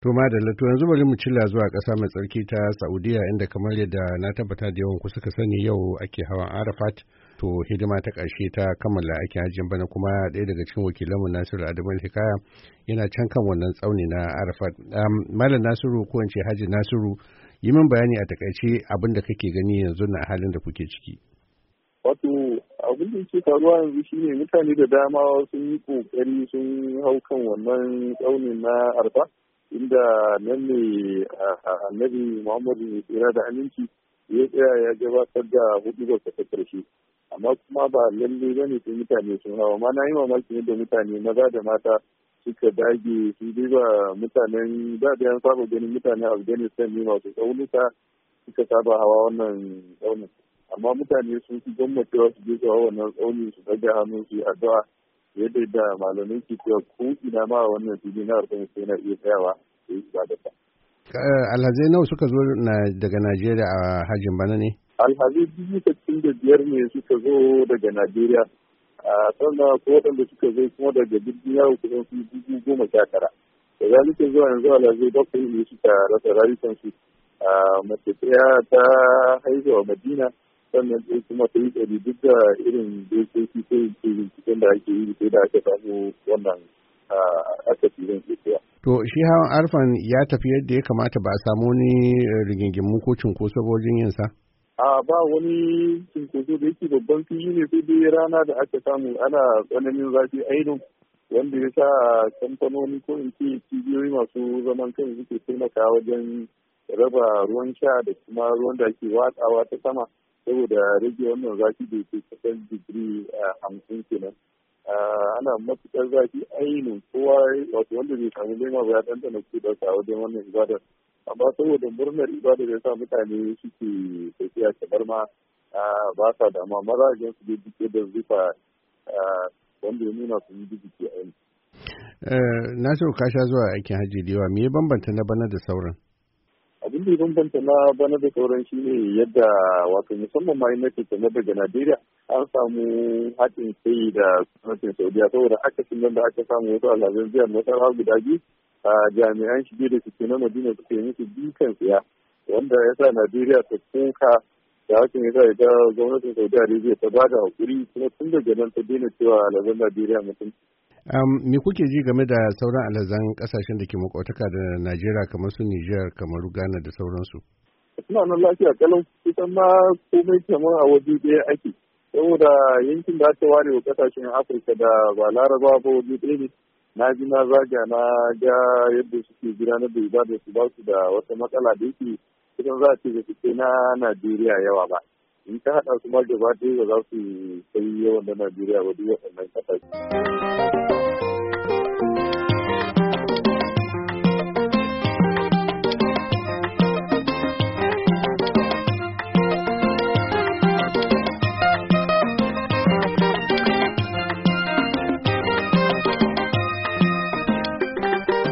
To madalla to yanzu bari mu cilla zuwa ƙasa mai tsarki ta Saudiya inda kamar yadda na tabbata da yawan ku suka sani yau ake hawan Arafat to hidima ta ƙarshe ta kammala aikin hajjin bana kuma ɗaya daga cikin wakilanmu Nasiru Adamu Hikaya yana can kan wannan tsauni na Arafat. Malam Nasiru ko in ce Haji Nasiru yi min bayani a takaice abin da kake gani yanzu na halin da kuke ciki. Wato abin da ke faruwa yanzu shine mutane da dama sun yi kokari sun hau kan wannan tsaunin na Arafat. Inda nan ne annabi Muhammadu mai tsira da aminci ya tsaya ya gabatar da hudubar ta karshe, amma kuma ba lalle ba ne sun mutane sun hawa. Ma na yi mamaki yadda mutane maza da mata suka dage su duba mutanen da yan saba ganin mutane Afghanistan ne masu tsaunuka suka saba hawa wannan tsaunin, amma mutane sun fi gwamnati su je su hawa wannan tsaunin su daga hannu su yi addu'a yadda da malamai ke cewa ko ina ma wannan fili na arzikin sai na iya tsayawa da yi ba da ta. Alhazai nawa suka zo daga Najeriya a hajjin bana ne? Alhazai 65,000 ne suka zo daga Najeriya. Sannan ko waɗanda suka zo kuma daga birnin yawo kusan su 19,000. Da zalika zuwa yanzu alhazai 7 ne suka rasa rayukansu. Mace ɗaya ta haihu a Madina. Sannan sai kuma ta yi tsari duk da irin dokoki ko binciken da ake yi sai da aka samu wannan aka fi zan cewa. To shi hawan arfan ya tafi yadda ya kamata, ba a samu wani rigingimu ko cunkoso wajen yin sa? Ba wani cunkoso da yake babban fili ne, sai dai rana da aka samu ana tsananin zafi ainihin wanda ya sa kamfanoni ko in ce cibiyoyi masu zaman kan suke taimaka wajen raba ruwan sha da kuma ruwan da ake watsawa ta sama saboda rage wannan zafi da ke kusan digiri 50 kenan. Ana matuƙar zafi ainihin kowa wato wanda bai samu lema ba ya ɗanɗana kudarsa a wajen wannan ibadar, amma saboda murnar ibadar ya sa mutane suke tafiya kamar ma ba sa dama maza a su dai duke da zufa wanda ya nuna sun yi jiki ainihin. Nasiru ka sha zuwa aikin hajji da yawa, me ya bambanta na bana da sauran? Abin da ya bambanta na bana da sauran shi ne yadda wato musamman ma na ke tana daga Najeriya an samu haɗin kai da gwamnatin Saudiya, saboda akasin nan da aka samu wasu alhazan jihar Nasarawa guda biyu a jami'an shige da suke na Madina suke yi musu dukan tsiya, wanda ya sa Najeriya ta koka da hakan ya sa ita gwamnatin Saudi Arabia ta ba da haƙuri kuma tun daga nan ta daina cewa alhazan Najeriya mutum. Me kuke ji game da sauran alhazan kasashen da ke makwataka da Najeriya kamar su Nijar, kamar Ghana da sauransu? Suna nan lafiya kalau, kusan ma komai kamar a waje ɗaya ake, saboda yankin da aka ware wa kasashen Afirka da ba Laraba ba waje ɗaya ne. Na ji na zaga na ga yadda suke gudanar da ibada su ba su da wata matsala da yake kusan za a ce da suke na Najeriya yawa ba. In ka haɗa su ma gaba ɗaya ba za su kai yawan na Najeriya ba duk waɗannan kasashe.